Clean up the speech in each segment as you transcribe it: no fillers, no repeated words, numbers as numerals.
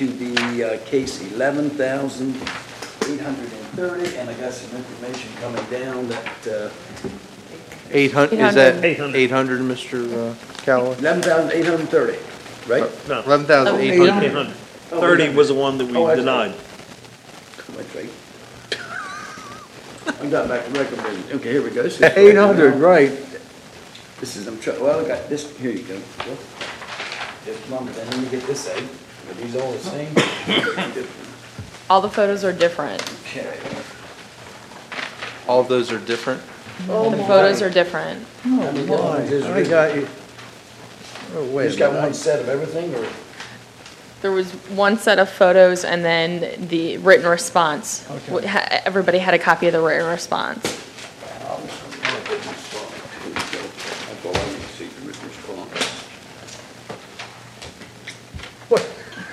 to the case 11,830, and I got some information coming down that 800, is that 800. 800, Mr. Callaway? 11,830, right? No, 11,800. 800. 30 was the one that we Oh, that's denied. That's right. I got back to recommend. Okay, here we go. This is 800, right. This is, well, I got this, here you go. Just a moment, then let me get this out. Are these all the same? All the photos are different. Okay. All of those are different? The photos are different. How many different is I there? got you. Oh, You wait a just got minute. one set of everything, or? There was one set of photos and then the written response. Okay. Everybody had a copy of the written response. That's all I need to see, the written response. What?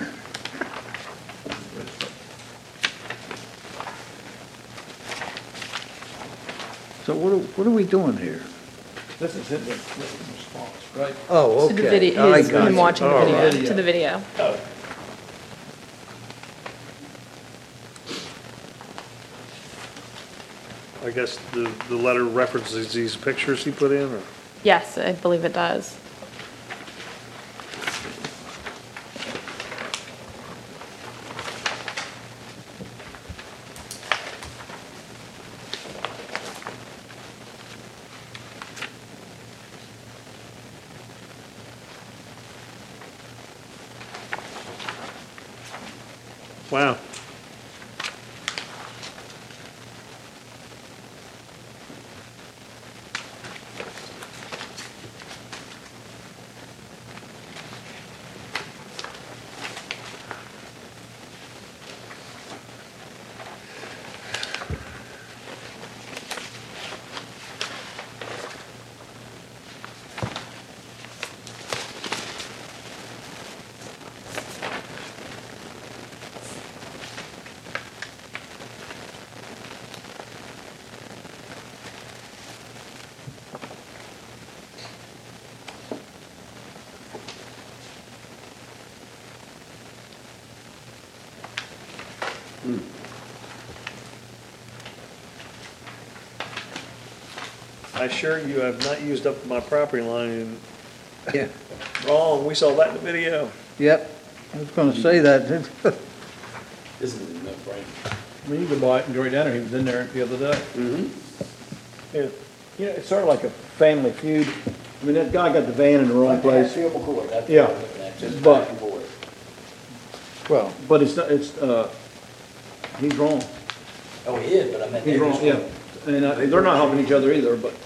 So what are we doing here? This is his written response, right? Oh, To okay. the video, I him got you. watching the Oh, video, to the video. I guess the letter references these pictures he put in, or? Yes, I believe it does. Wow. I assure you, I've not used up my property line. Yeah. Wrong, we saw that in the video. Yep, I was gonna say that. This is enough, right? I mean, you could buy it and Joey Danner, he was in there the other day. Yeah. You know, it's sort of like a family feud. I mean, that guy got the van in the wrong place, Field McCoy, that's what Yeah. I'm looking at, just But- back and forth. Well, but it's, he's wrong. Oh, he is, but I meant. He's they're wrong, just- yeah. And they're not helping each other either, but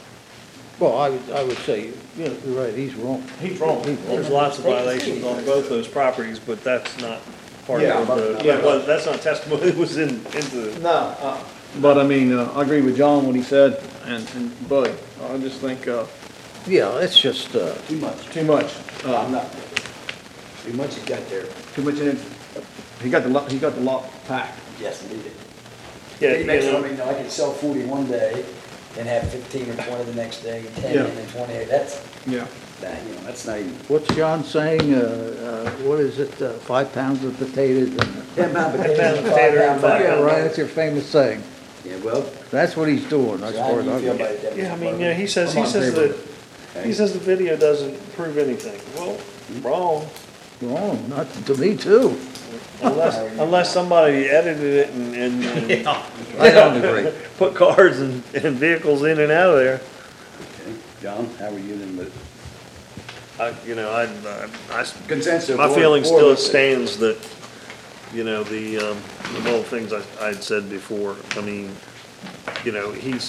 I would say, you're right, he's wrong. he's wrong. There's lots of violations on both those properties, but that's not part Yeah, of the, yeah. well, that's not testimony that was into. No. But I mean, I agree with John, what he said, and Buddy. I just think, Yeah, it's just, Too much. too much. I'm not, too much you got there. Too much in it. He got the lot packed. Yes, indeed. Yeah, He makes, you I know, mean, I could sell 40 one day and have 15 or 20 the next day, 10 Yeah. and then 28. That's, Yeah. that, that's not even, what's John saying? What is it, 5 pounds of potatoes? 10 pound potatoes 10 pound and potato 5 and pound. Yeah, bag. right, that's your famous saying. Yeah, well, That's what he's doing, as so how far do as you I'm feel concerned. about that? yeah, I Mr. mean, Butler? yeah, he says I'm on favor. the video doesn't prove anything. Well, wrong. Wrong, not to me too. Unless somebody edited it and I don't agree. put cars and vehicles in and out of there. Okay. John, how are you then with I consensus? my board- feeling board still with it. stands that, the little things I'd said before, I mean, he's,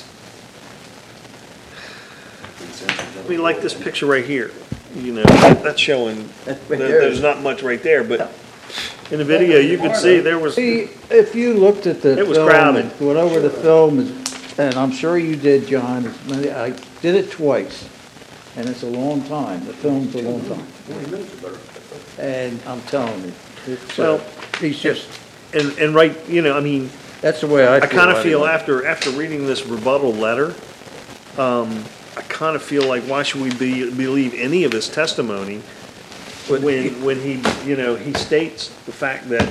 Consensus. I mean, like this picture right here, that's showing, That's right there. there's not much right there, but in the video, you could see there was, See, if you looked at the It was film, crowded. and went over the film, and I'm sure you did, John, I did it twice, and it's a long time, the film's a long time. 40 minutes or better. And I'm telling you, it's, Well, he's just, and right, I mean, that's the way I I feel. kind of feel anyway. after reading this rebuttal letter, I kind of feel like why should we believe any of his testimony when he, you know, he states the fact that,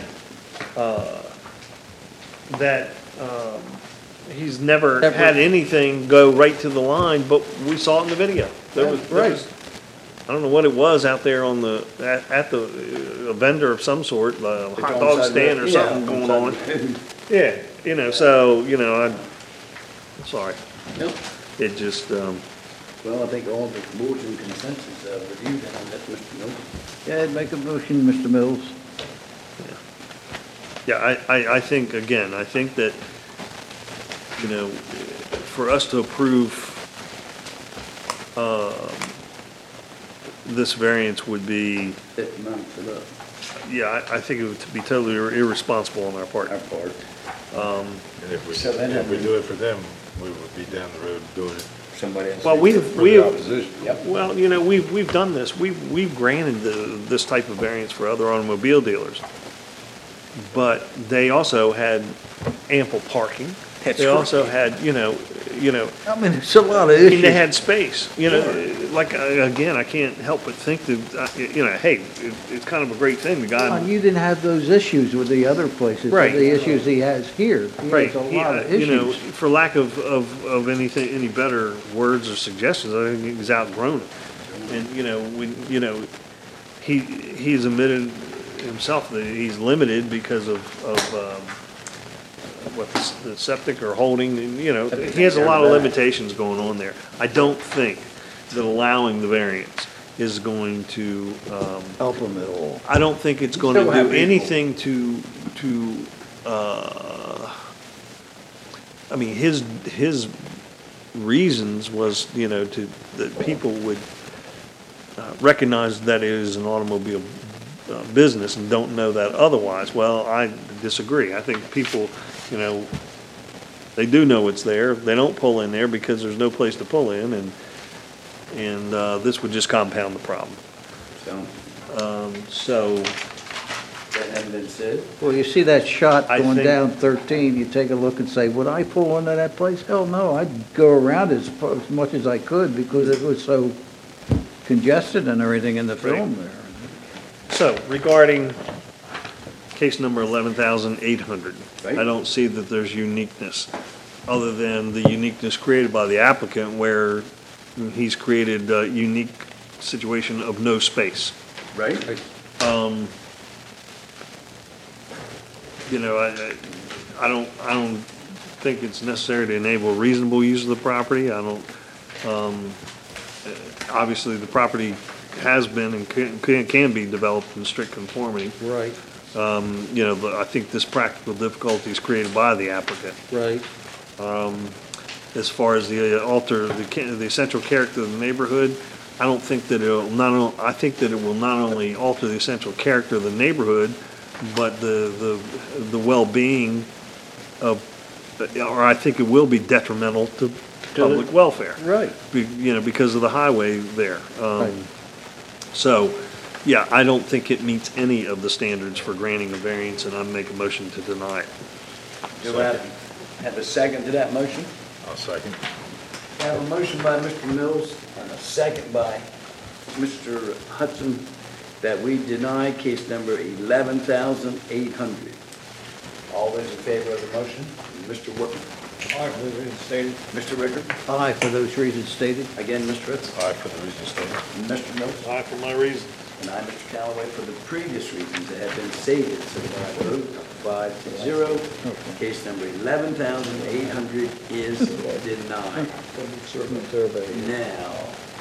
he's never had anything go right to the line, but we saw it in the video. There was, I don't know what it was out there on the, at the, a vendor of some sort, a hot dog stand or something going on. Yeah, you know, so, you know, I'm sorry. Nope. It just, Well, I think all the boards in consensus reviewed that, and that's Mr. Miller. Yeah, make a motion, Mr. Mills. yeah, I think, again, I think that, you know, for us to approve, this variance would be, 50 months of up, yeah, I think it would be totally irresponsible on our part. our part. And if we, So then if we have- do it for them, we would be down the road doing it Somebody else. Well, for the opposition. Yep. well, you know, we've done this. We've granted this type of variance for other automobile dealers. But they also had ample parking. That's They right. also had, you know, I mean, it's a lot of I mean, issues. they had space, you know, like, again, I can't help but think that, you know, hey, it's kind of a great thing, the guy. John, you didn't have those issues with the other places, Right. the issues he has here. He Right, has a lot of you know, issues. for lack of anything, any better words or suggestions, I think he's outgrown it. And, you know, when, you know, he's admitted himself that he's limited because of what, the septic or holding, and, you know, he has a lot of limitations going on there. I don't think that allowing the variance is going to, Help him at all. I don't think it's gonna still have do people. anything I mean, his reasons was, you know, that people would recognize that it is an automobile business and don't know that otherwise. Well, I disagree. I think people, you know, they do know it's there. They don't pull in there because there's no place to pull in, and this would just compound the problem. So, So, that having been said, Well, you see that shot I going think- down 13, you take a look and say, would I pull into that place? Hell no, I'd go around as much as I could because it was so congested and everything in the film there. so regarding case number 11,800, Right. I don't see that there's uniqueness, other than the uniqueness created by the applicant where he's created a unique situation of no space. right? You know, I don't think it's necessary to enable reasonable use of the property. I don't, obviously, the property has been and can be developed in strict conformity. Right, You know, but I think this practical difficulty is created by the applicant. right. As far as the the essential character of the neighborhood, I don't think that I think that it will not only alter the essential character of the neighborhood, but the well-being of, or I think it will be detrimental to public welfare. Right. You know, because of the highway there. Right. So, yeah, I don't think it meets any of the standards for granting a variance, and I make a motion to deny it. Do I have a second to that motion? I'll second. I have a motion by Mr. Mills and a second by Mr. Hudson that we deny case number 11,800. All those in favor of the motion? Mr. Whitman. All right, we've stated. Mr. Ricker. Aye, for those reasons stated. Again, Mr. Ritz. Aye, for the reasons stated. Mr. Mills. Aye, for my reasons. And I, Mr. Callaway, for the previous reasons that have been stated. So by a vote of 5-0, case number 11,800 is denied. Now,